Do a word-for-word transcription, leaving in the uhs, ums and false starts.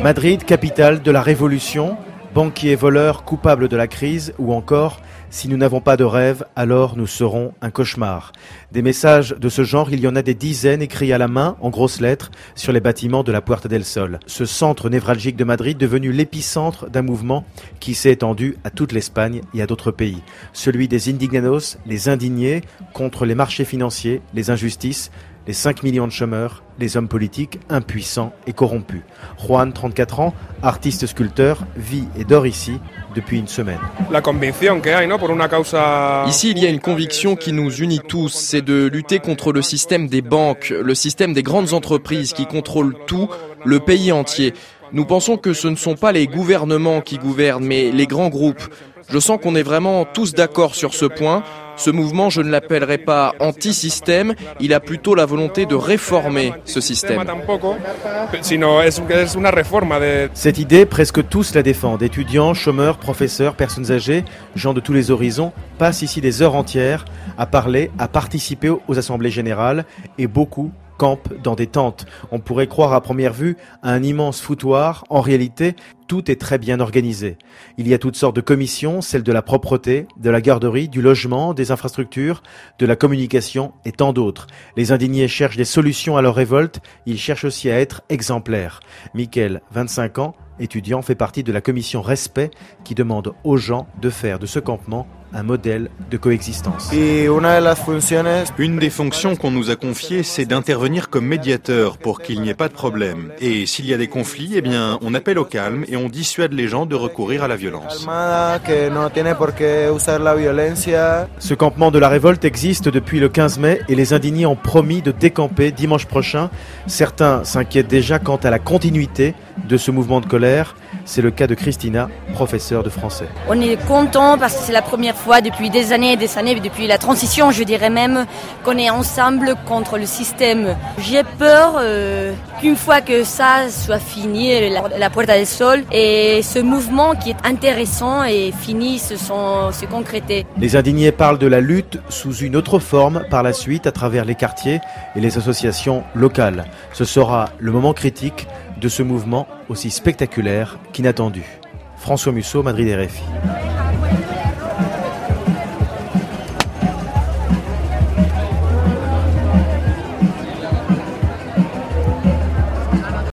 Madrid, capitale de la révolution, banquiers voleurs coupables de la crise, ou encore « Si nous n'avons pas de rêve, alors nous serons un cauchemar ». Des messages de ce genre, il y en a des dizaines écrits à la main, en grosses lettres, sur les bâtiments de la Puerta del Sol. Ce centre névralgique de Madrid, devenu l'épicentre d'un mouvement qui s'est étendu à toute l'Espagne et à d'autres pays. Celui des indignados, les indignés, contre les marchés financiers, les injustices, les cinq millions de chômeurs, les hommes politiques impuissants et corrompus. Juan, trente-quatre ans, artiste sculpteur, vit et dort ici depuis une semaine. Ici, il y a une conviction qui nous unit tous, c'est de lutter contre le système des banques, le système des grandes entreprises qui contrôlent tout, le pays entier. Nous pensons que ce ne sont pas les gouvernements qui gouvernent, mais les grands groupes. Je sens qu'on est vraiment tous d'accord sur ce point. Ce mouvement, je ne l'appellerai pas anti-système, il a plutôt la volonté de réformer ce système. Cette idée, presque tous la défendent. Étudiants, chômeurs, professeurs, personnes âgées, gens de tous les horizons, passent ici des heures entières à parler, à participer aux assemblées générales, et beaucoup campent dans des tentes. On pourrait croire à première vue à un immense foutoir. En réalité, tout est très bien organisé. Il y a toutes sortes de commissions, celles de la propreté, de la garderie, du logement, des infrastructures, de la communication et tant d'autres. Les indignés cherchent des solutions à leur révolte, ils cherchent aussi à être exemplaires. Michael, vingt-cinq ans, étudiant, fait partie de la commission Respect qui demande aux gens de faire de ce campement un modèle de coexistence. Une des fonctions qu'on nous a confiées, c'est d'intervenir comme médiateur pour qu'il n'y ait pas de problème. Et s'il y a des conflits, eh bien, on appelle au calme et on dissuade les gens de recourir à la violence. Ce campement de la révolte existe depuis le quinze mai et les indignés ont promis de décamper dimanche prochain. Certains s'inquiètent déjà quant à la continuité de ce mouvement de colère. C'est le cas de Christina, professeure de français. On est content parce que c'est la première fois depuis des années et des années, depuis la transition, je dirais même, qu'on est ensemble contre le système. J'ai peur euh, qu'une fois que ça soit fini, la, la Puerta del Sol, et ce mouvement qui est intéressant et finisse sans se concréter. Les indignés parlent de la lutte sous une autre forme par la suite à travers les quartiers et les associations locales. Ce sera le moment critique de ce mouvement aussi spectaculaire qu'inattendu. François Musso, Madrid R F I.